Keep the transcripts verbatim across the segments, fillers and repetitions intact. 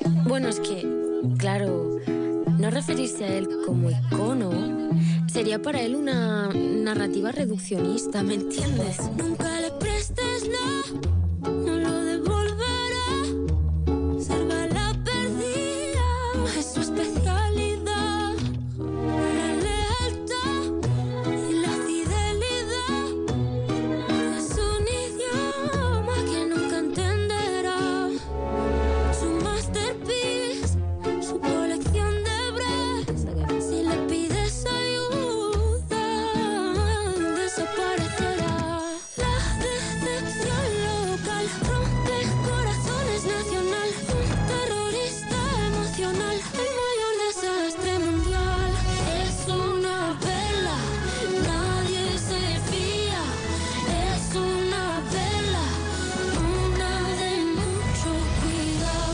Bueno, es que, claro, no referirse a él como icono sería para él una narrativa reduccionista, ¿me entiendes? Nunca le prestes nada, no lo devolverá. Salva la perdida, es su especialidad. La lealtad y la fidelidad es un idioma que nunca entenderá. Su masterpiece, su colección de breves. Si le pides ayuda, desaparecerá. La decepción local rompe corazones nacional. Un terrorista emocional, el mayor desastre mundial. Es una vela, nadie se fía. Es una vela, una de mucho cuidado.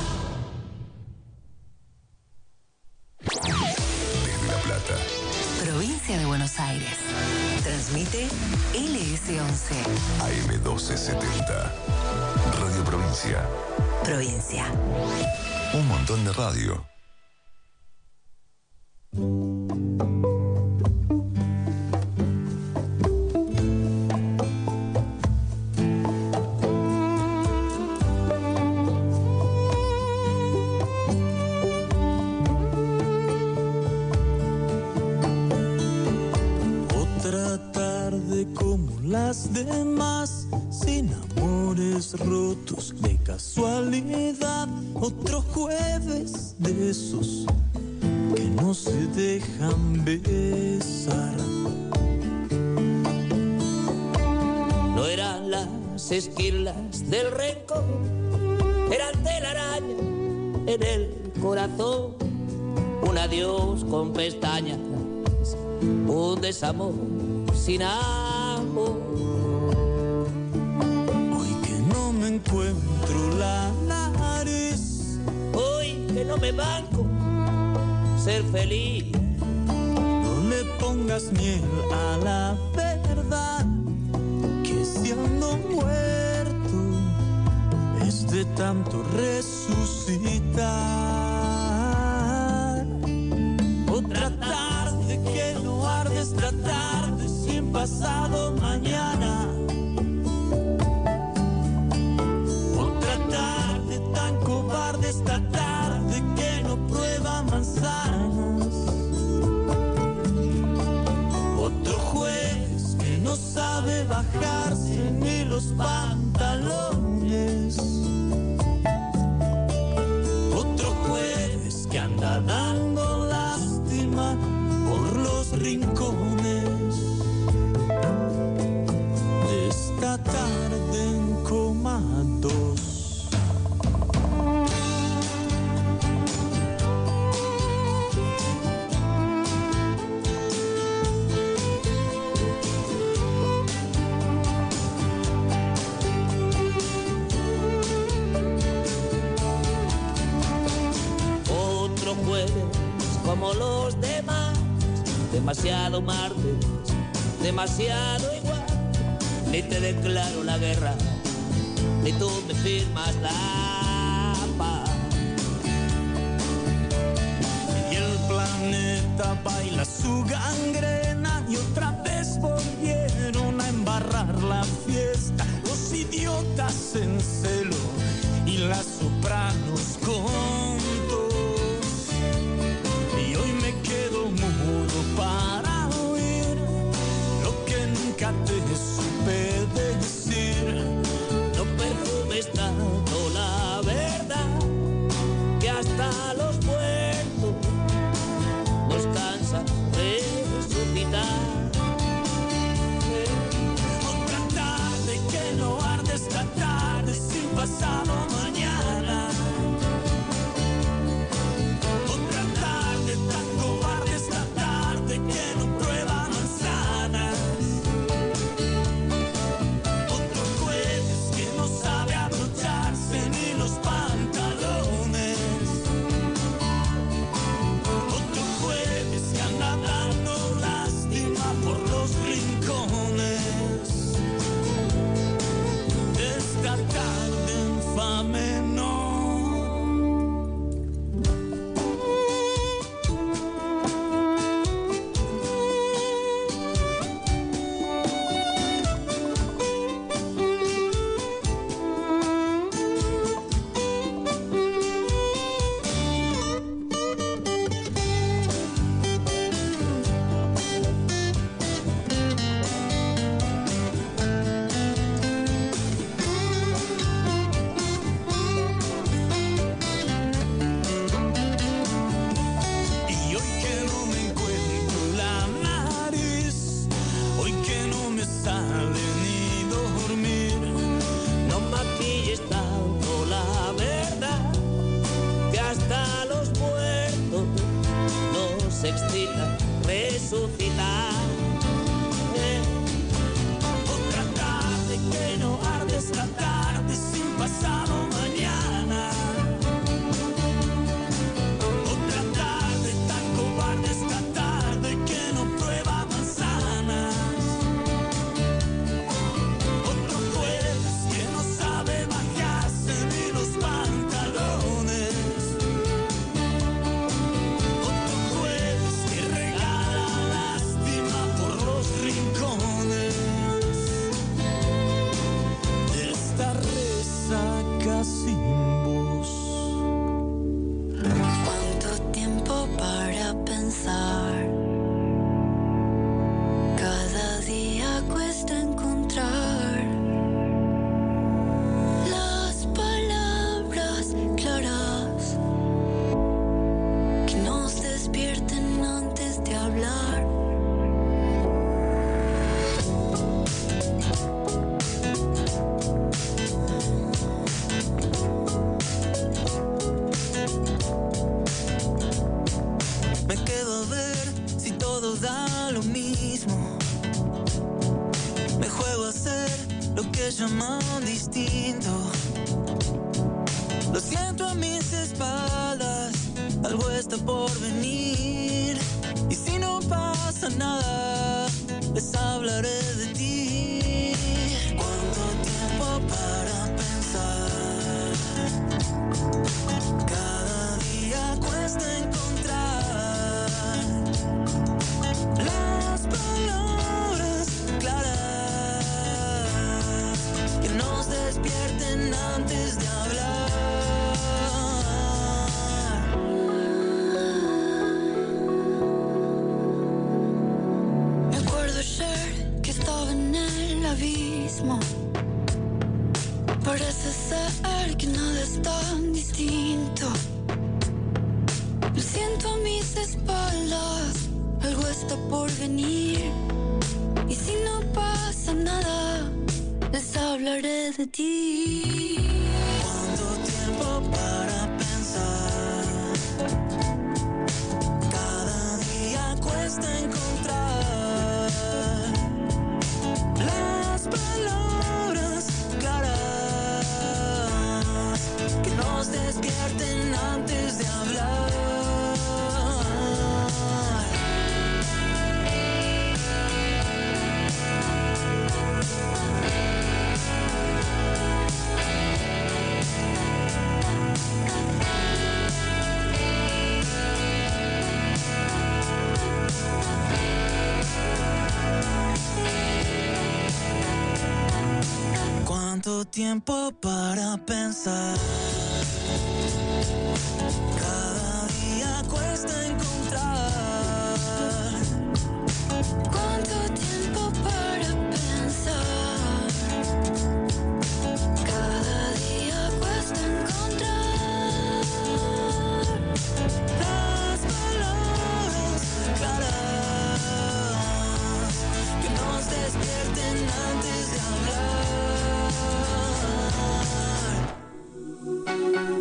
Desde La Plata, Provincia de Buenos Aires. Transmite L S once. A M doce setenta. Radio Provincia. Provincia. Un montón de radio. Otra tarde como las demás, sin amores rotos de casualidad. Otro jueves de esos que no se dejan besar. No eran las esquirlas del rencor, eran telaraña en el corazón. Un adiós con pestañas, un desamor sin amor. Hoy que no me encuentro la nariz, Hoy que no me banco ser feliz. no le pongas miel a la verdad, que si ando muerto es de tanto resucitar. Otra tarde que no arde, esta tarde sin pasado mañana. Otra tarde tan cobarde, esta tarde que no prueba manzanas. Otro juez que no sabe bajarse ni los pantalones. Otro juez que anda dando lástima por los rincones de esta tarde en coma dos. Otro jueves como los demás, demasiado martes, demasiado igual. Ni te declaro la guerra, ni tú me firmas la paz. Y el planeta baila su gangrena y otra vez volvieron a embarrar la fiesta. Los idiotas en celo y las sopranos con tos. Y hoy me quedo mudo para oír lo que nunca te supe decir. No perfumes tanto la se excita, resucitar. Eh. Otra tarde que no arde, esta tarde sin pasado mañana. Otra tarde tan cobarde, esta tarde que no prueba manzanas. Otro jueves que no sabe bajarse ni los pantalones. Otro jueves que regala lástima por los rincones. Esta resaca sin voz. ¿Cuánto tiempo para pensar? Cada día cuesta encontrar las palabras claras que nos despierten antes de hablar. Me quedo a ver si todo da lo mismo. Me juego a ser lo que llaman distinto. Lo siento a mis espaldas, algo está por venir. Y si no pasa nada, les hablaré de ti. ¿Cuánto tiempo para pensar? Cada día cuesta encontrar las palabras claras que nos despierten antes de hablar. Me acuerdo ayer que estaba en el abismo. Parece ser que nada es tan distinto. Lo siento a mis espaldas, algo está por venir. Y si no pasa nada, les hablaré de ti. ¿Cuánto tiempo para pensar? Cada día cuesta encontrar las palabras claras que nos despierten antes de hablar. ¿Cuánto tiempo para pensar? Cada día cuesta encontrar. ¿Cuánto tiempo para pensar? Cada día cuesta encontrar Las palabras claras que nos despierten antes de hablar.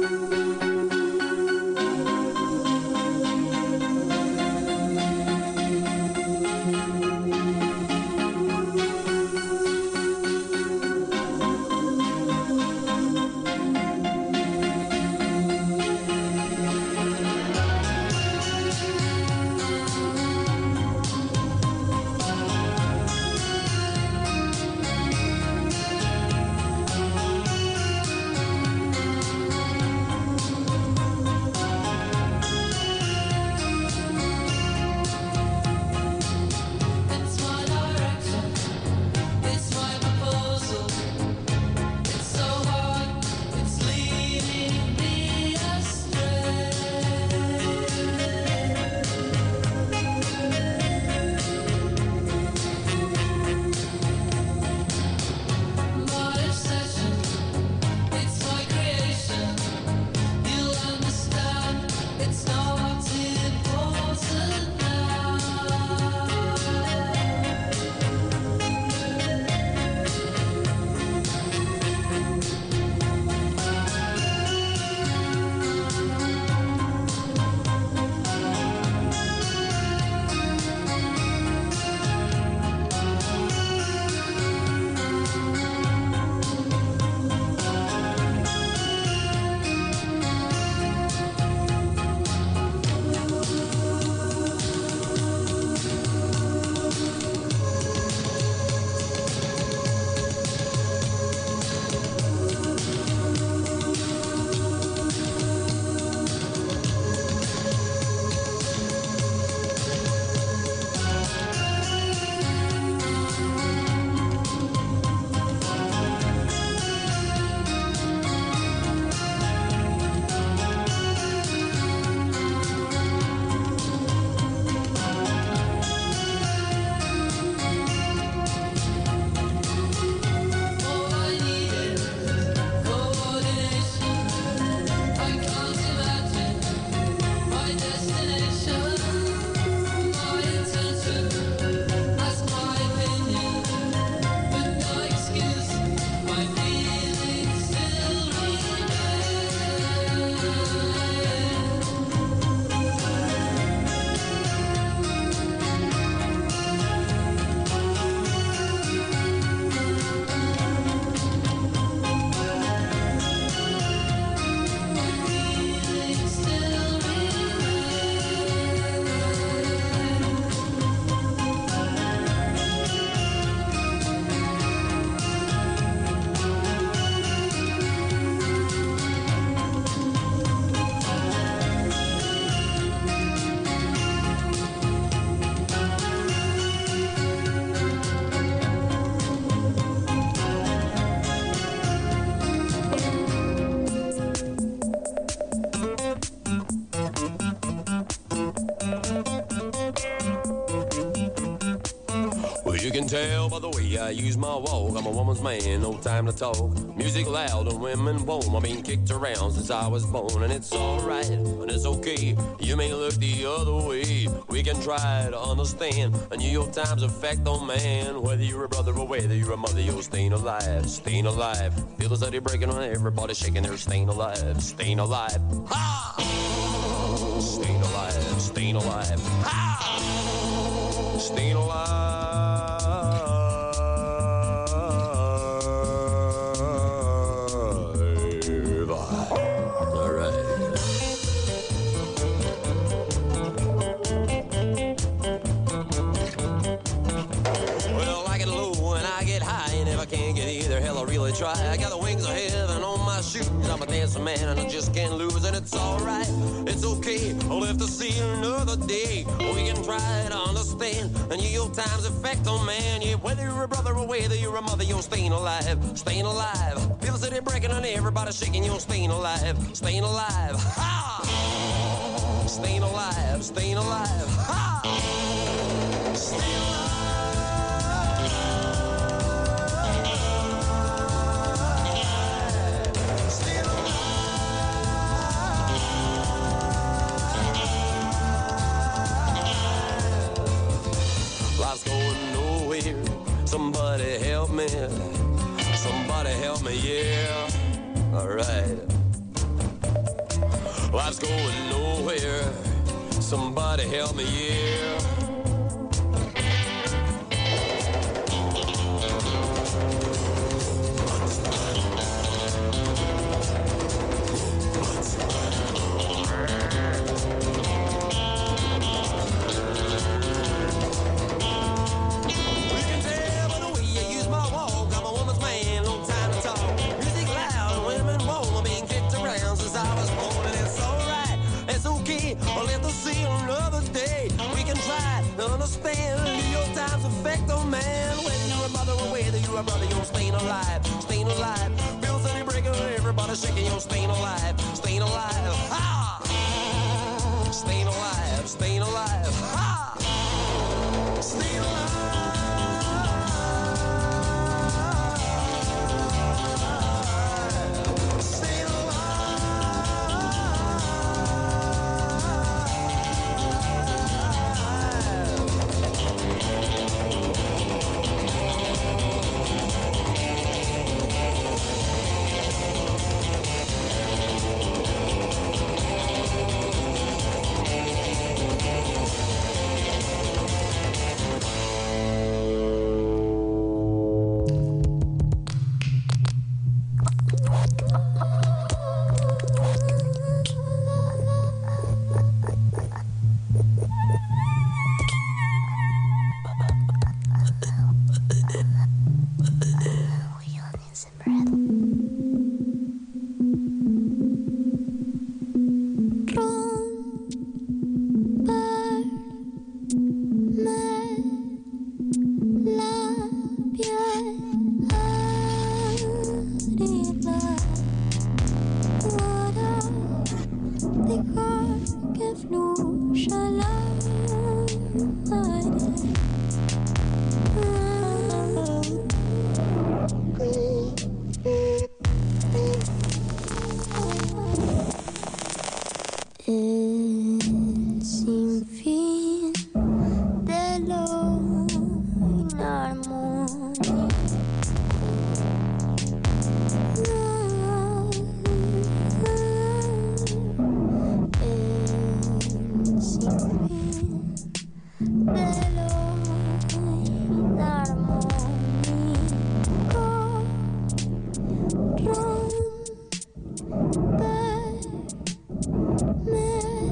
can tell by the way I use my walk, I'm a woman's man, no time to talk. Music loud and women boom, I've been kicked around since I was born. And it's alright, and it's okay, you may look the other way. We can try to understand a New York Times effect on man. Whether you're a brother or whether you're a mother, you're staying alive, staying alive. Feel the city breaking on everybody shaking, they're staying alive, staying alive. Ha! Staying alive, staying alive. Ha! Staying alive. Try. I got the wings of heaven on my shoes. I'm a dancing man and I just can't lose. And it's alright, it's okay, I'll live to see another day. We can try to understand the New York Times effect on man. Yeah, whether you're a brother or whether you're a mother, you're staying alive, staying alive. Feel the city breaking and everybody shaking, you're staying alive, staying alive. Ha! Staying alive, staying alive. Ha! Staying alive. Somebody help me, somebody help me, yeah, alright. Life's going nowhere, somebody help me, yeah. Understand the New York Times effect on man. Whether you're a mother or whether you're a brother, you're staying alive, staying alive. Feel the city breaking, everybody shaking, you're staying alive, staying alive. Ha! Staying alive, staying alive. Ha! Staying alive. Me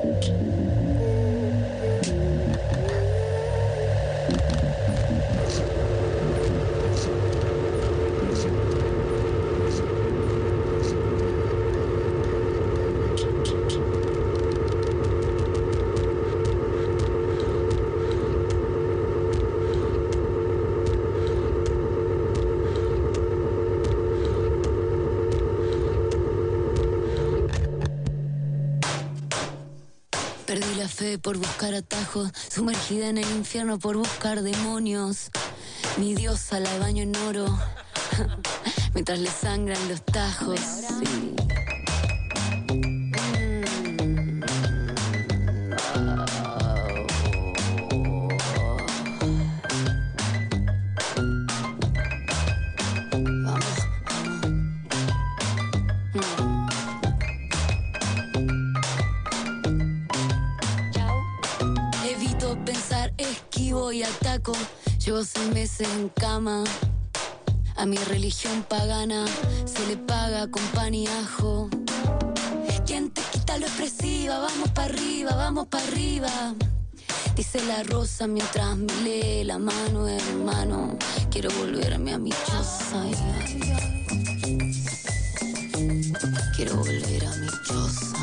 Perdí la fe por buscar atajos, sumergida en el infierno por buscar demonios. Mi diosa la baño en oro, mientras le sangran los tajos. Sí. Y ataco, llevo seis meses en cama. A mi religión pagana se le paga con pan y ajo. ¿Quién te quita lo expresiva? Vamos pa' arriba, vamos pa' arriba. Dice la rosa mientras me lee la mano, hermano. Quiero volverme a mi choza. Quiero volver a mi choza.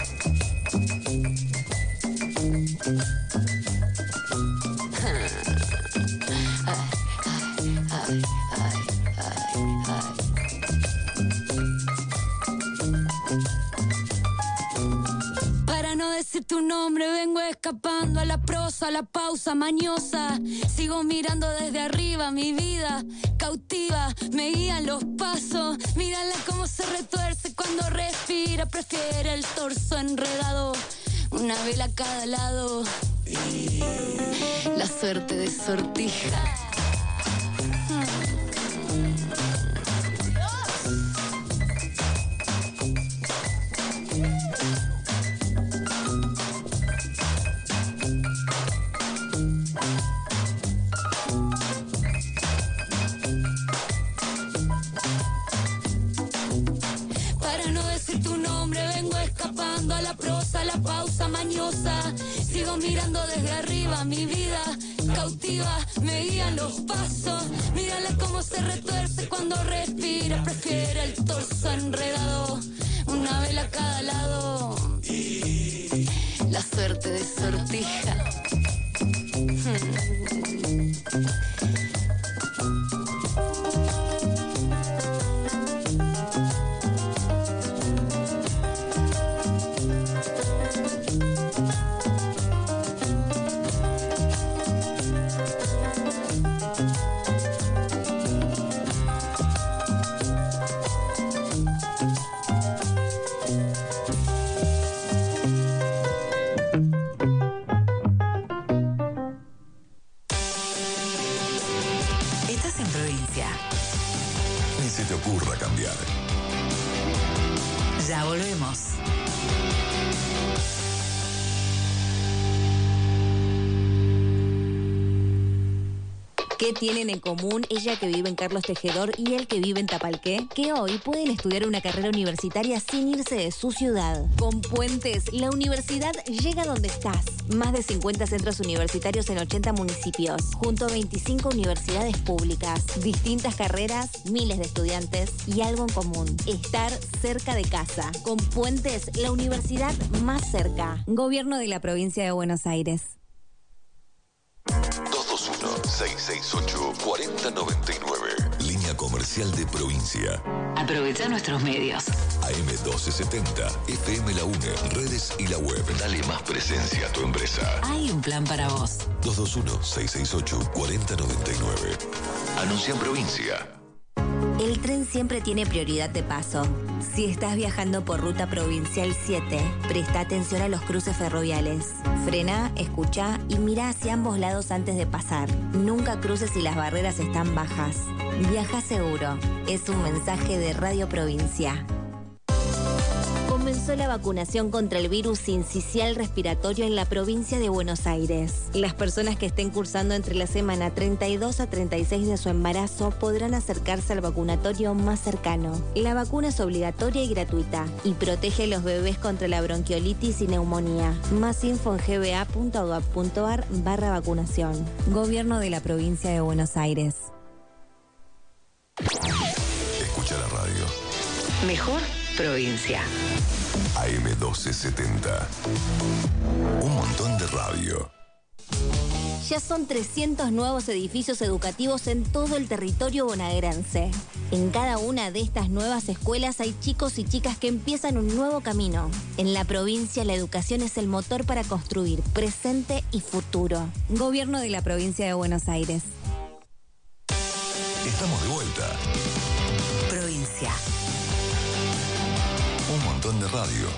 Tu nombre vengo escapando a la prosa, a la pausa mañosa. Sigo mirando desde arriba mi vida cautiva, me guían los pasos. Mírala cómo se retuerce cuando respira, prefiere el torso enredado, una vela a cada lado. La suerte de sortija. Sigo mirando desde arriba mi vida cautiva, me guían los pasos. Mírala cómo se retuerce cuando respira, prefiere el torso enredado, una vela a cada lado. La suerte de sortija. Ya volvemos. ¿Qué tienen en común ella que vive en Carlos Tejedor y él que vive en Tapalqué? Que hoy pueden estudiar una carrera universitaria sin irse de su ciudad. Con Puentes, la universidad llega donde estás. Más de cincuenta centros universitarios en ochenta municipios, junto a veinticinco universidades públicas. Distintas carreras, miles de estudiantes y algo en común: estar cerca de casa. Con Puentes, la universidad más cerca. Gobierno de la Provincia de Buenos Aires. dos dos uno, seis seis ocho, cuatro cero nueve nueve. Línea comercial de provincia. Aprovecha nuestros medios. A M doce setenta, F M La UNE, redes y la web. Dale más presencia a tu empresa. Hay un plan para vos. dos dos uno, seis seis ocho, cuatro cero nueve nueve. Anuncia en provincia. El tren siempre tiene prioridad de paso. Si estás viajando por Ruta Provincial siete, presta atención a los cruces ferroviales. Frena, escucha y mira hacia ambos lados antes de pasar. Nunca cruces si las barreras están bajas. Viaja seguro. Es un mensaje de Radio Provincia. Comenzó comenzó la vacunación contra el virus sincicial respiratorio en la provincia de Buenos Aires. Las personas que estén cursando entre la semana treinta y dos a treinta y seis de su embarazo podrán acercarse al vacunatorio más cercano. La vacuna es obligatoria y gratuita y protege a los bebés contra la bronquiolitis y neumonía. Más info en g b a punto gov punto a r barra vacunación. Gobierno de la provincia de Buenos Aires. Escucha la radio. Mejor provincia. A M doce setenta. Un montón de radio. Ya son trescientos nuevos edificios educativos en todo el territorio bonaerense. En cada una de estas nuevas escuelas hay chicos y chicas que empiezan un nuevo camino. En la provincia, la educación es el motor para construir presente y futuro. Gobierno de la provincia de Buenos Aires. Estamos de vuelta. Provincia. Un montón de radio.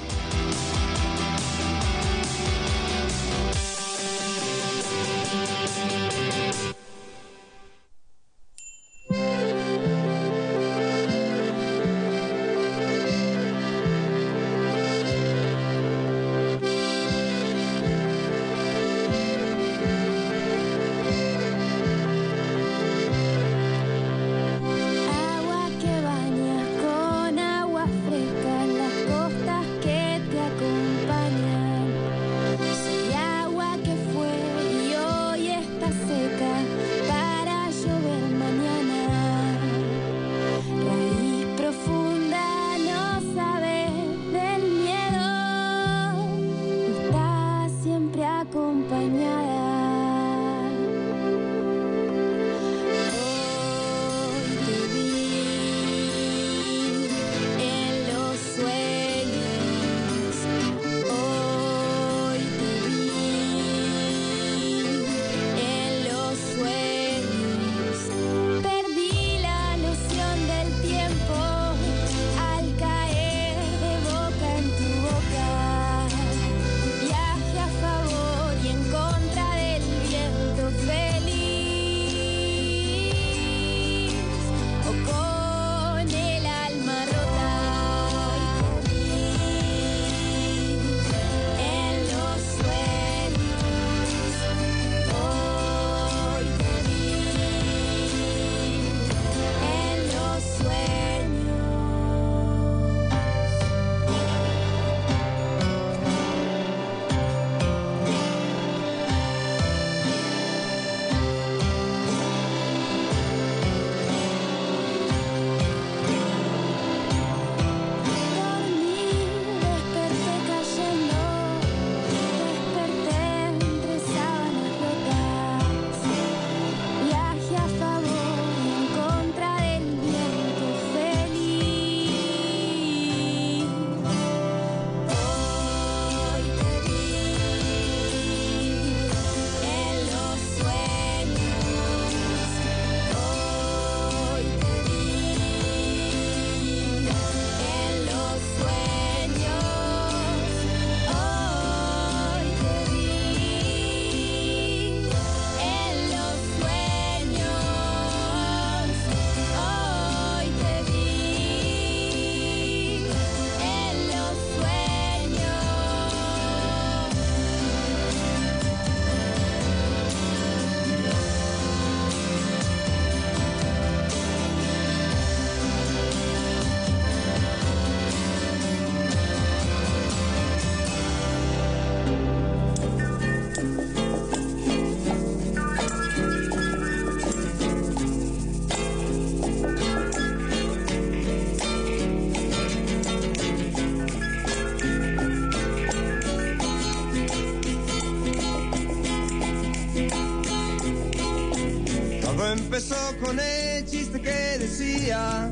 Empezó con el chiste que decía: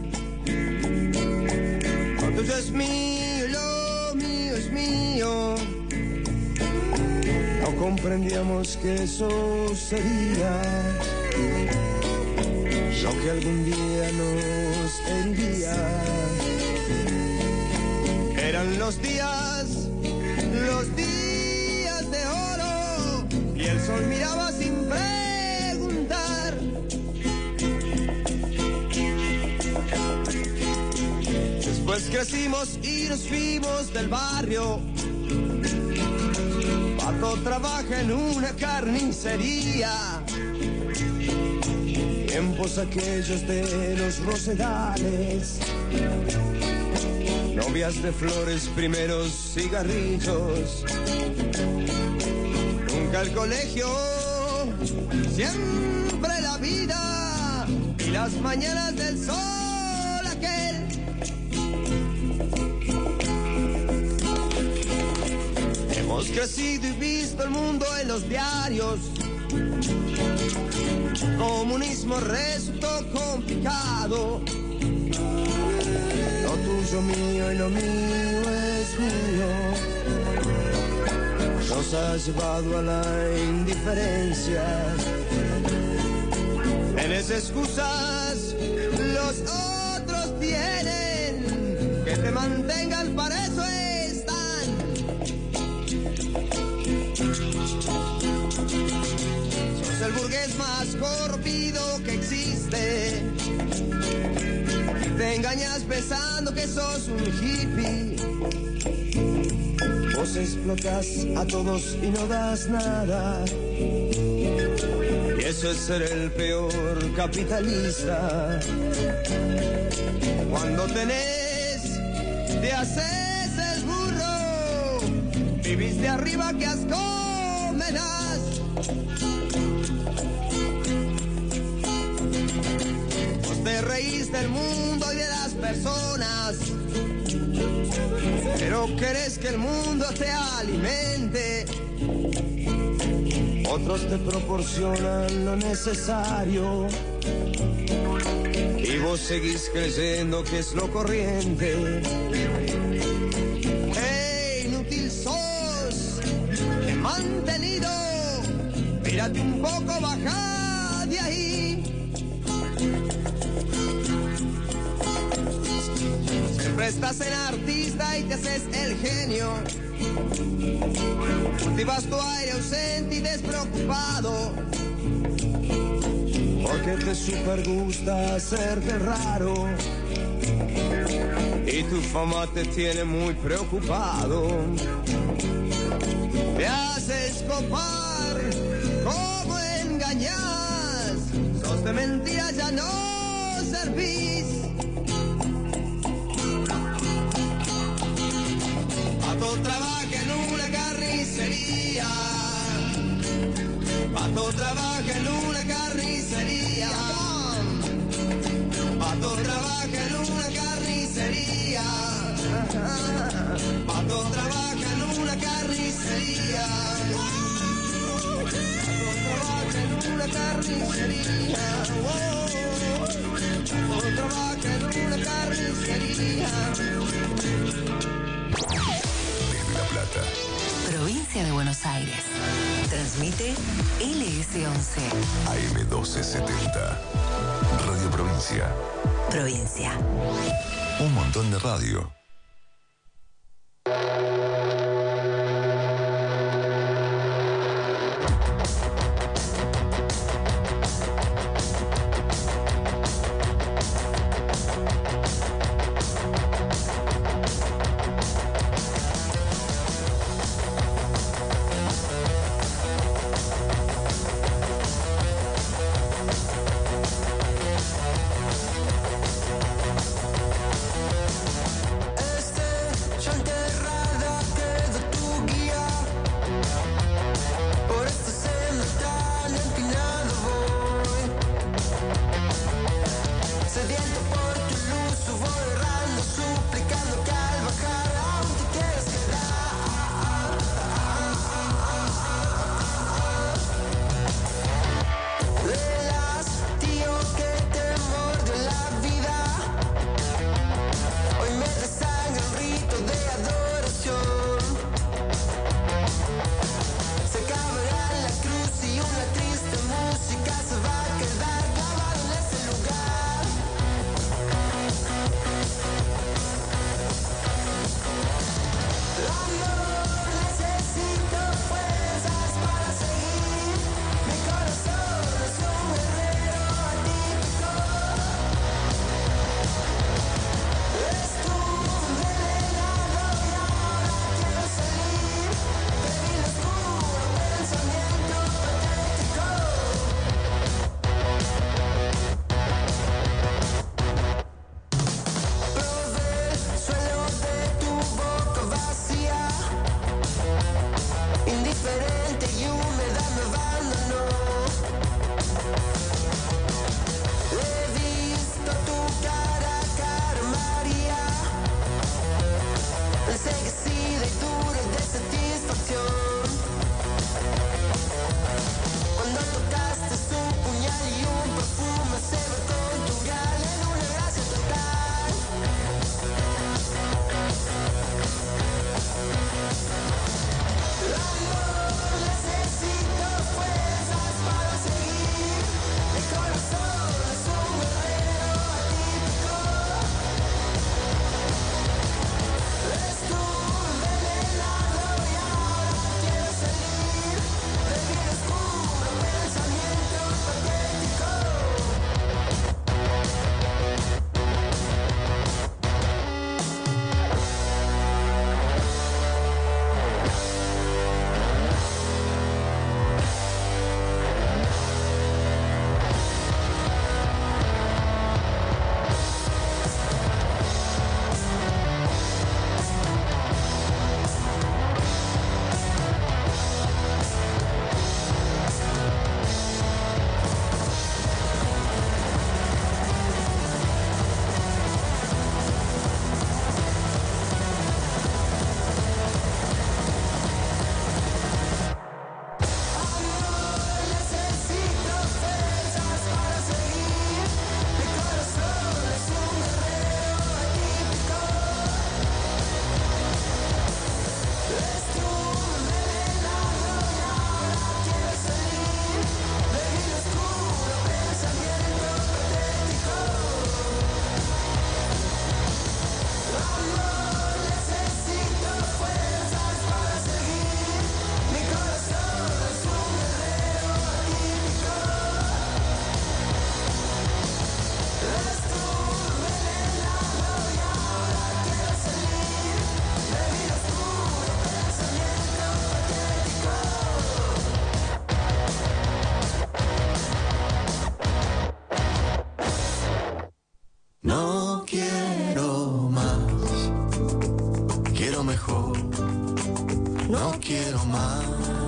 lo tuyo es mío, lo mío es mío. No comprendíamos que eso sería lo que algún día nos heriría. Eran los días, los días de oro, y el sol miraba sin preguntar. Después que crecimos y nos fuimos del barrio. Pato trabaja en una carnicería. Tiempos aquellos de los rosedales. Novias de flores, primeros cigarrillos. Nunca el colegio, siempre la vida y las mañanas del sol aquel. Hemos crecido y visto el mundo en los diarios. Comunismo resultó complicado. Lo tuyo mío y lo mío es mío. Nos ha llevado a la indiferencia. Tienes excusas, los otros tienen. Que te mantengan, para eso están. Sos el burgués más corrompido que existe. Te engañas pensando que sos un hippie. Vos explotas a todos y no das nada. Y eso es ser el peor capitalista. Cuando tenés, te haces el burro. Vivís de arriba, que asco me das. Vos te reís del mundo y de las personas, pero querés que el mundo te alimente. Otros te proporcionan lo necesario y vos seguís creyendo que es lo corriente. ¡Hey, inútil sos! Te he mantenido. Mírate un poco, baja de ahí. Siempre estás en artista y te haces el genio. Cultivas tu aire ausente y despreocupado, porque te super gusta hacerte raro. Y tu fama te tiene muy preocupado. Te haces copar, ¿cómo engañas? Sos de mentiras, ya no servís. Pato trabaja en una carnicería. Pato trabaja en una carnicería. Pato trabaja en una carnicería. Pato trabaja en una carnicería. Pato trabaja en una carnicería. Pato trabaja en una carnicería. Desde La Plata, Provincia de Buenos Aires. Transmite L S once. A M doce setenta. Radio Provincia. Provincia. Un montón de radio. diferente y humedad me abandonó. He visto tu cara, cara María. Enseguecida y dura de satisfacción. Cuando tocaste su puñal y un perfume se ve cultural en una gracia total. Amor, necesito fuerzas para seguir. Mi corazón es un guerrero atípico. Estuve envenenado y ahora quiero salir de mi oscuro pensamiento patético. Necesito fuerzas para seguir. Mi corazón es un guerrero atípico. Estuve envenenado y ahora quiero salir de mi oscuro pensamiento patético. Amor, necesito fuerzas para seguir. Mi corazón es un guerrero atípico. Estuve envenenado y ahora quiero salir de mi oscuro pensamiento patético. No quiero más, quiero mejor. No quiero más,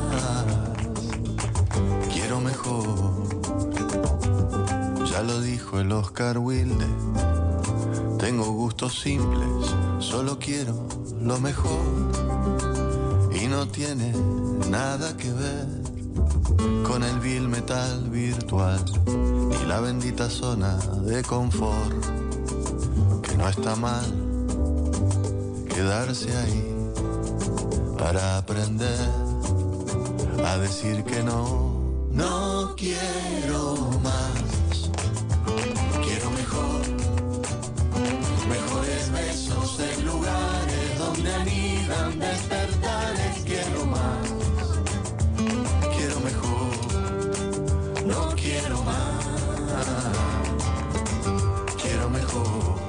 quiero mejor. Ya lo dijo el Oscar Wilde, tengo gustos simples, solo quiero lo mejor. Y no tiene nada que ver con el vil metal virtual y la bendita zona de confort. Que no está mal quedarse ahí para aprender a decir que no. No quiero más, quiero mejor. Mejores besos en lugares donde anidan despertares. Quiero más, quiero mejor. No quiero más, quiero mejor.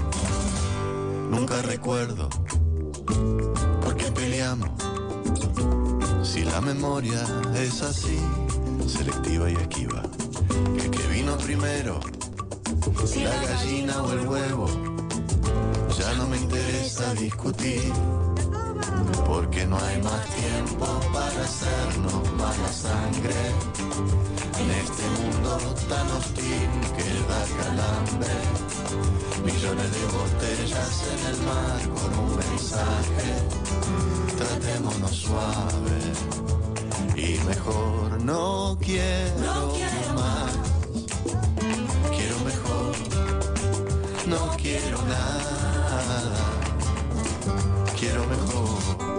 Nunca recuerdo por qué peleamos. Si la memoria es así, selectiva y esquiva. Que que vino primero, si la gallina o el huevo. Ya no me interesa discutir, porque no hay más tiempo para hacernos mala sangre. En este mundo tan hostil que da calambre. Millones de botellas en el mar con un mensaje. Tratémonos suave y mejor. No quiero, no quiero más, quiero mejor. No quiero nada, quiero mejor.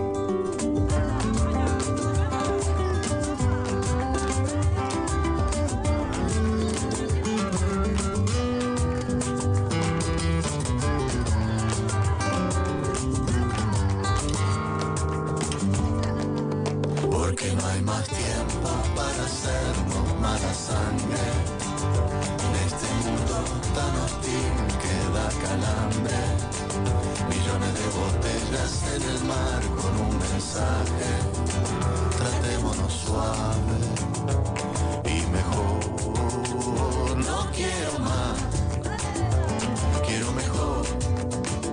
Porque no hay más tiempo para hacernos mala sangre. En este mundo tan hostil que da calambre. Millones de botellas en el mar con un mensaje. Tratémonos suave y mejor. No quiero más, quiero mejor.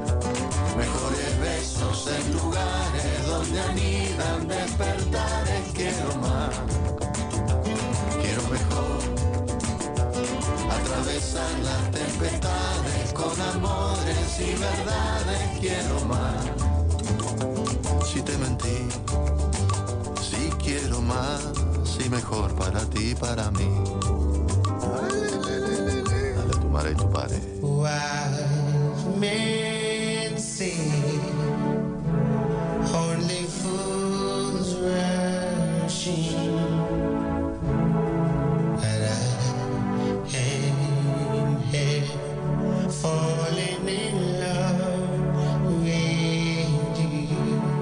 Mejores besos en lugares donde anidan despertares. quiero más. Si te mentí, si quiero más y mejor para ti y para mí. Dale tu madre y tu padre. Wise men say only fools rushing, but I ain't here falling in love with you.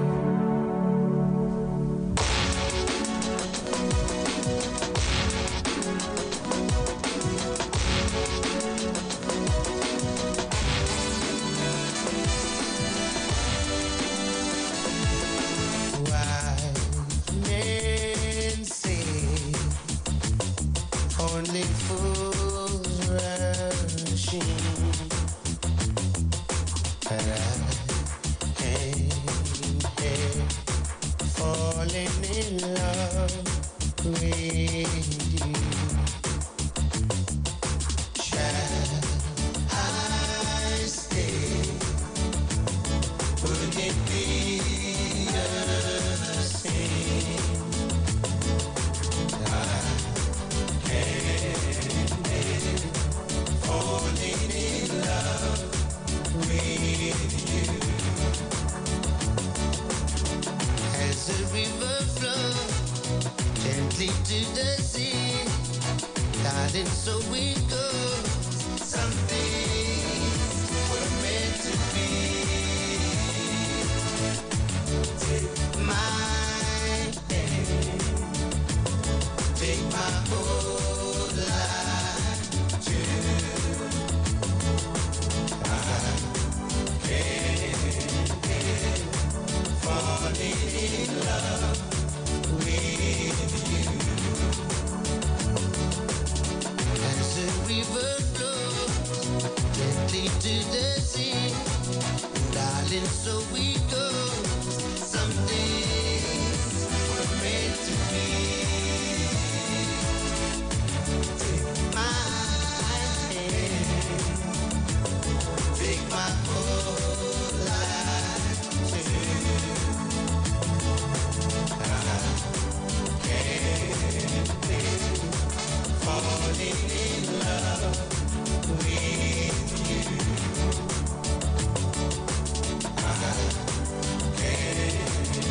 Only fools rushing, but I ain't here falling in love with you. Shall I stay? Would it be the same? Falling in love with you. As the river flows gently to the sea, darling, so we go. Some things were meant to be. Take my hand, take my whole life too. Falling in love with you. As the river flows gently to the sea, darling, so we go. Some things were meant to be. Take my hand, take my whole life too. Falling in love with you. I can't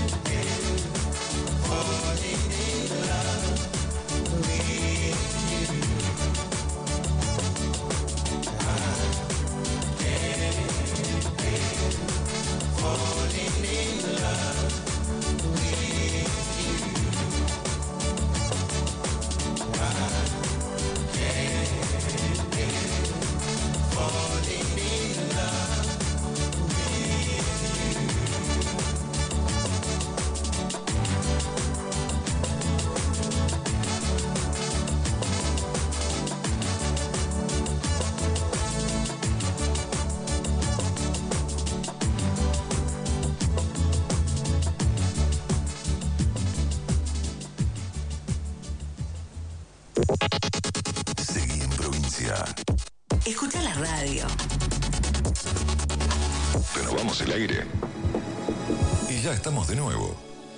falling in love with you. I can't falling in love with you. Seguí en provincia. Escucha la radio. Renovamos el aire. Y ya estamos de nuevo.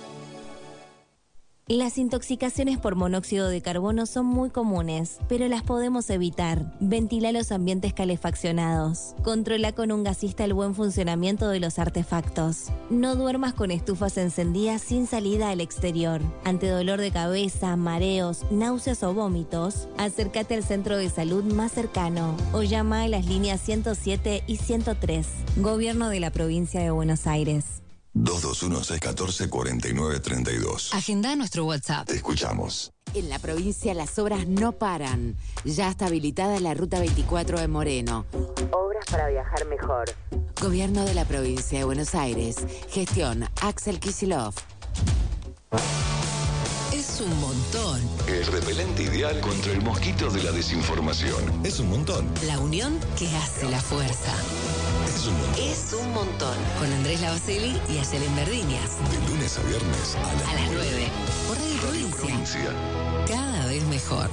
Las intoxicaciones por monóxido de carbono son muy comunes, pero las podemos evitar. Ventila los ambientes calefaccionados. Controla con un gasista el buen funcionamiento de los artefactos. No duermas con estufas encendidas sin salida al exterior. Ante dolor de cabeza, mareos, náuseas o vómitos, acércate al centro de salud más cercano o llama a las líneas ciento siete y ciento tres. Gobierno de la Provincia de Buenos Aires. dos dos uno, seis uno cuatro, cuatro nueve tres dos. Agenda nuestro WhatsApp. Te escuchamos. En la provincia las obras no paran. Ya está habilitada la Ruta veinticuatro de Moreno. Obras para viajar mejor. Gobierno de la Provincia de Buenos Aires. Gestión Axel Kicillof. Es un montón. El repelente ideal contra el mosquito de la desinformación. Es un montón. La unión que hace la fuerza. Es un montón. Es un montón. Con Andrés Lavacelli y Ayelen Verdiñas. De lunes a viernes a las, a las nueve. Por Radio Provincia. Provincia. Cada vez mejor.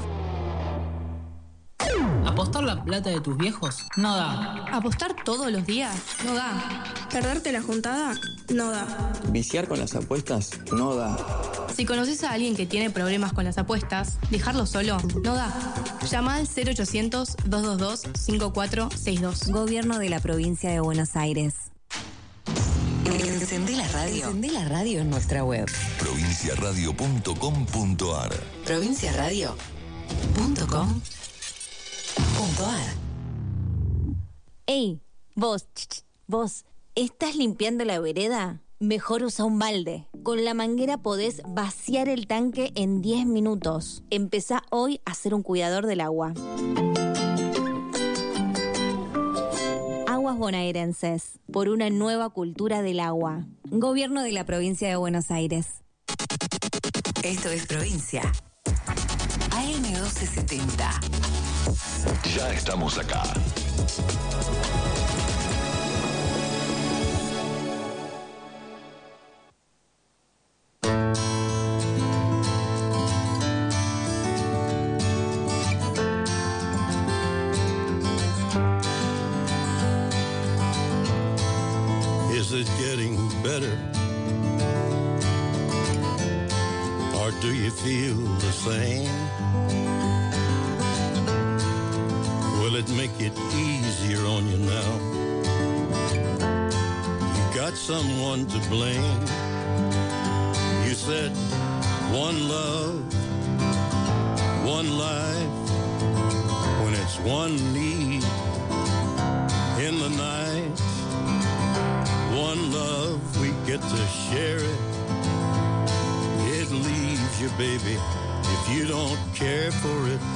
¿Apostar la plata de tus viejos? No da. ¿Apostar todos los días? No da. Perderte la juntada no da. Viciar con las apuestas no da. Si conoces a alguien que tiene problemas con las apuestas, dejarlo solo no da. Llama al cero ochocientos, dos dos dos, cinco cuatro seis dos. Gobierno de la Provincia de Buenos Aires. Encendé la radio. Encendé la radio en nuestra web. provincia radio punto com punto ar. provincia radio punto com punto ar. Ey, vos, ch, ch, vos, ¿estás limpiando la vereda? Mejor usa un balde. Con la manguera podés vaciar el tanque en diez minutos. Empezá hoy a ser un cuidador del agua. Aguas bonaerenses, por una nueva cultura del agua. Gobierno de la Provincia de Buenos Aires. Esto es Provincia. A M doce setenta. Ya estamos acá. Is it getting better? Or do you feel the same? Will it make it easier on you now? You got someone to blame. You said one love, one life, when it's one need in the night. One love, we get to share it. It leaves you, baby, if you don't care for it.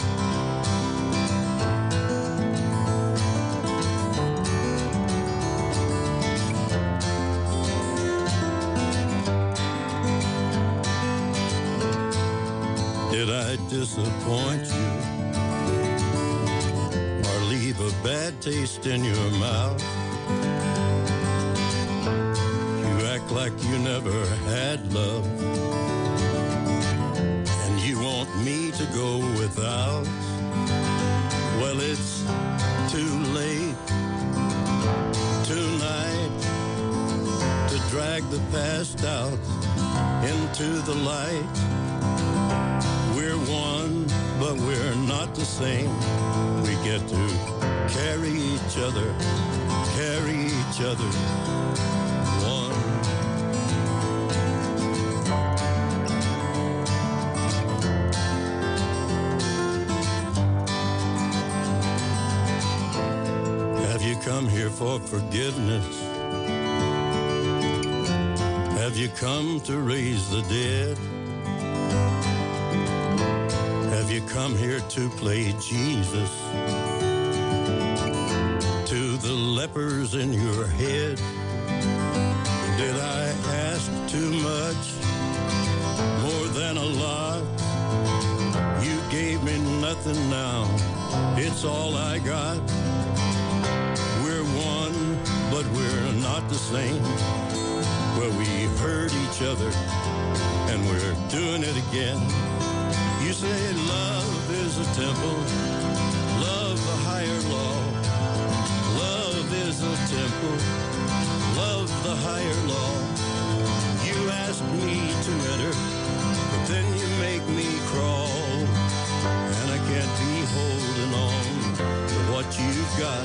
Did I disappoint you or leave a bad taste in your mouth? Like you never had love, and you want me to go without. Well, it's too late tonight to drag the past out into the light. We're one, but we're not the same. We get to carry each other, carry each other. Come here for forgiveness? Have you come to raise the dead? Have you come here to play Jesus to the lepers in your head? Did I ask too much? More than a lot? You gave me nothing now. It's all I got. But we're not the same. Well, we hurt each other, and we're doing it again. You say love is a temple, love the higher law. Love is a temple, love the higher law. You ask me to enter, but then you make me crawl. And I can't be holding on to what you've got,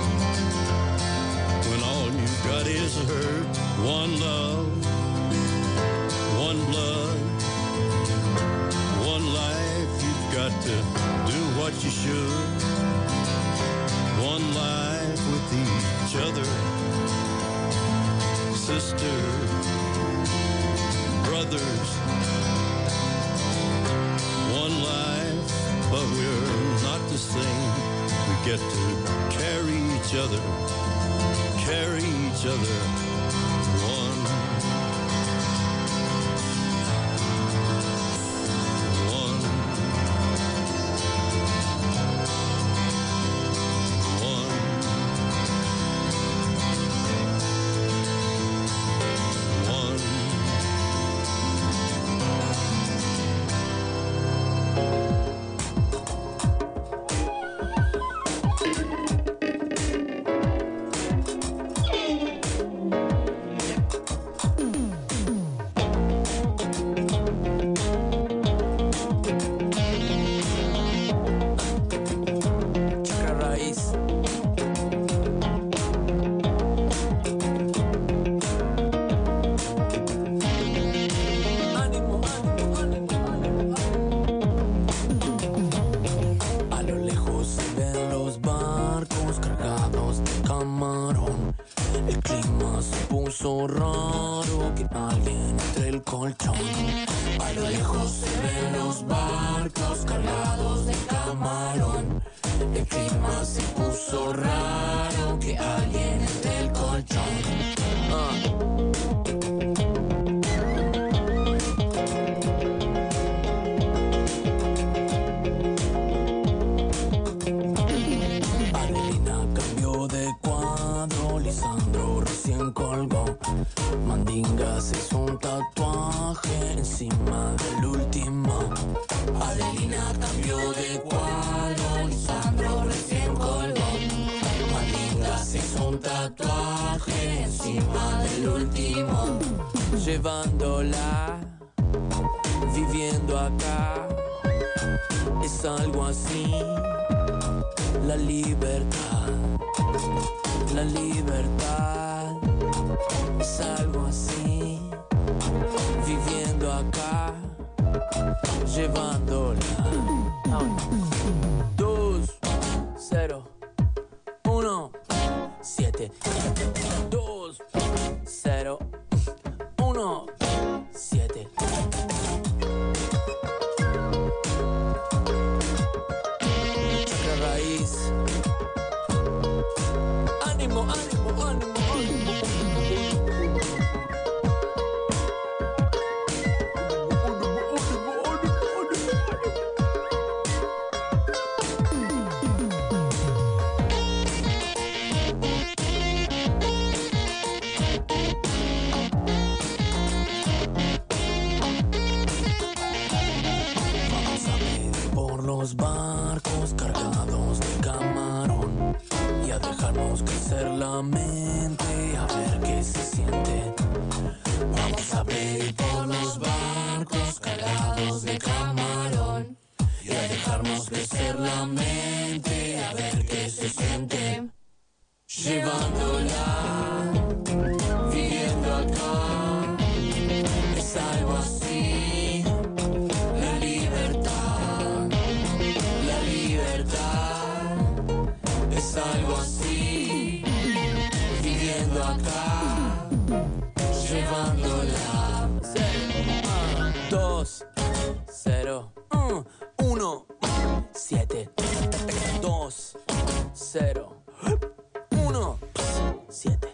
when all you've got is hurt. One love, one blood, one life. You've got to do what you should. One life with each other. Sisters, brothers. One life, but we're not the same. We get to carry each other, carry each other. One, one, one. barcos cargados de camarón. El clima se puso raro, que alguien entre el colchón. Uh. Colgó. Mandinga se hizo un tatuaje encima del último. Adelina cambió de cuadro, Lisandro recién colgó. Mandinga se hizo un tatuaje encima del último. Llevándola, viviendo acá, es algo así. La libertad, la libertad. Es algo así, viviendo acá, llevándola. Dos, cero, uno, siete. Dos, cero, uno, siete. Chakra raíz. Ánimo, ánimo, ánimo, ánimo. Los barcos cargados de camarón y a dejarnos crecer la mente, a ver qué se siente. Vamos a pedir por los barcos cargados de camarón y a dejarnos crecer la mente, a ver qué se siente. Llevándola, viviendo acá, es algo así. La libertad, la libertad, es algo así. Viviendo acá, llevándola. Dos, cero, uno, siete. Dos, cero, uno, siete.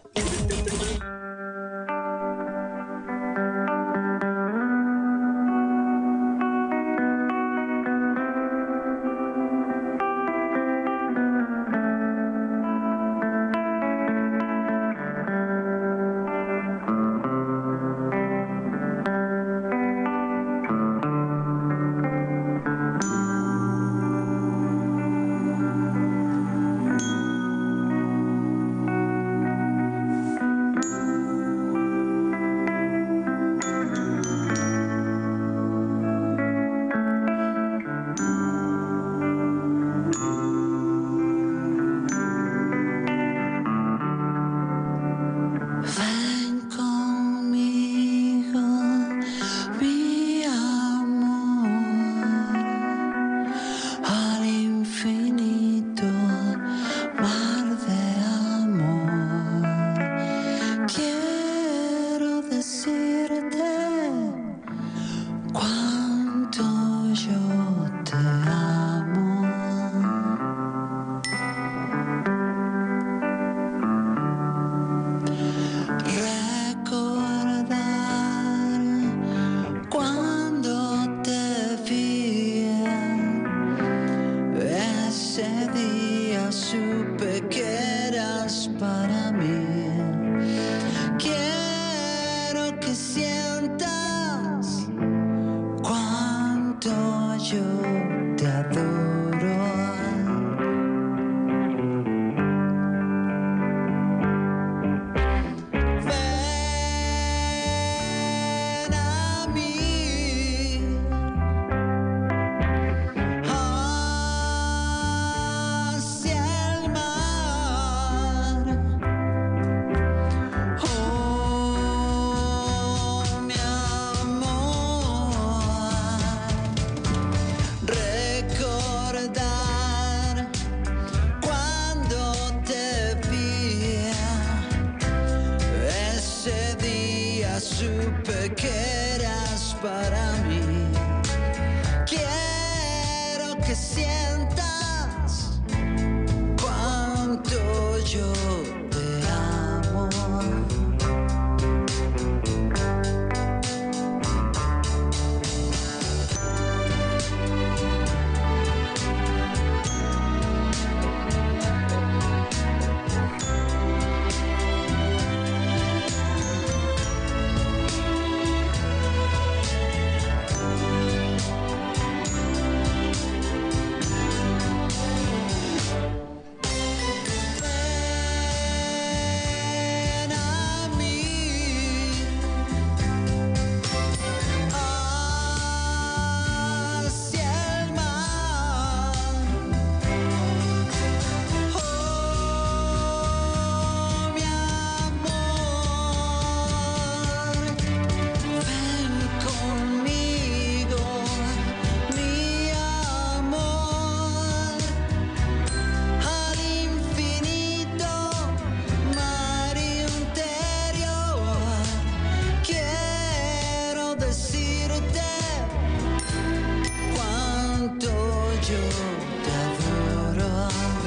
yo te adoro.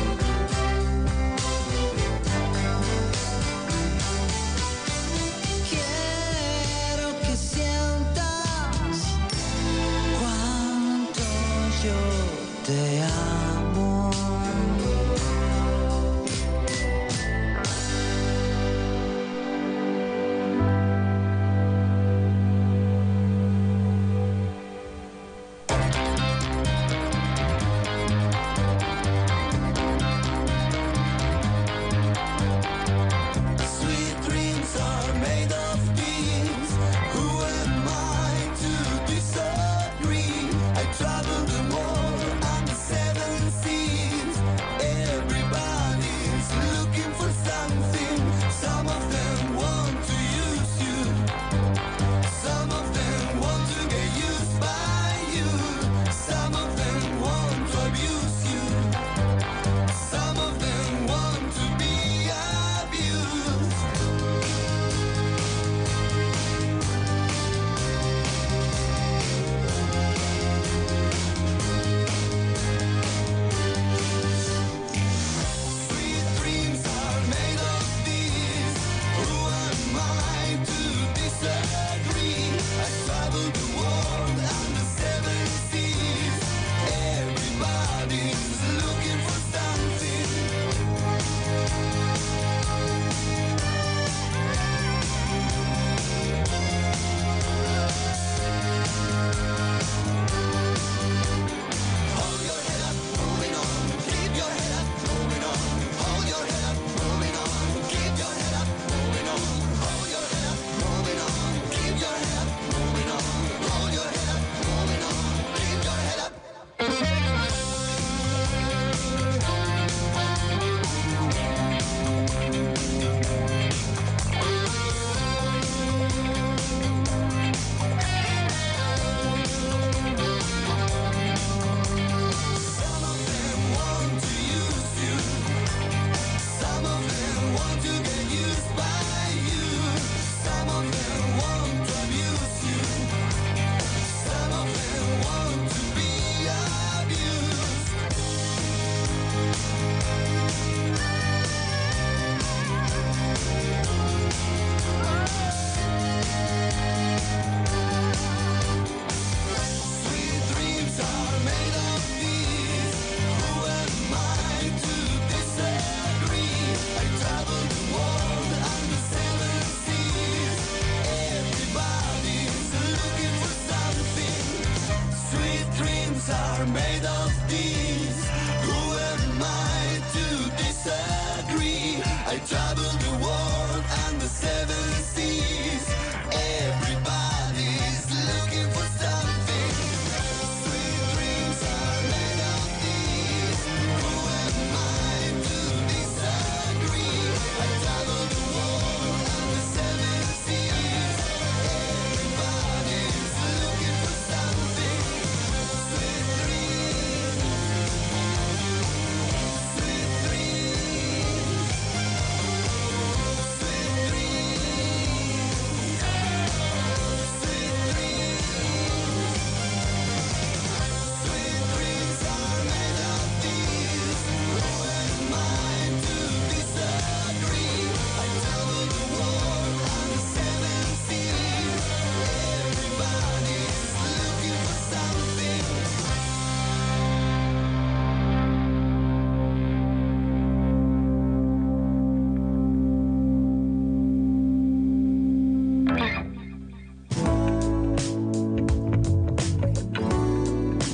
Quiero que sientas cuánto yo te amo. Sweet dreams are made of these. Who am I to disagree? I travel the world and the seven seas. Everybody's looking for something. Some of them want to use you. Some of them want to get used by you. Some of them want to abuse you. Some of them want to be abused. Sweet dreams are made of these. Who am I to disagree? I travel the world and the seven seas. Everybody's looking for something. Hold your head up, moving on. Keep your head up, moving on. Hold your head up, moving on. Keep your head up, moving on. Hold your head up, moving on. Keep your head up, moving on. Hold your head up, moving on. Keep your head up. Some of them want to use you. Some of them want to get used by you. Some of them want to abuse you. Some of them want to be abused. Sweet dreams are made of these. Who am I to disagree? I travel the world and the seven seas. Everybody's looking for something. Sweet dreams are made of these. Who am I to disagree? I travel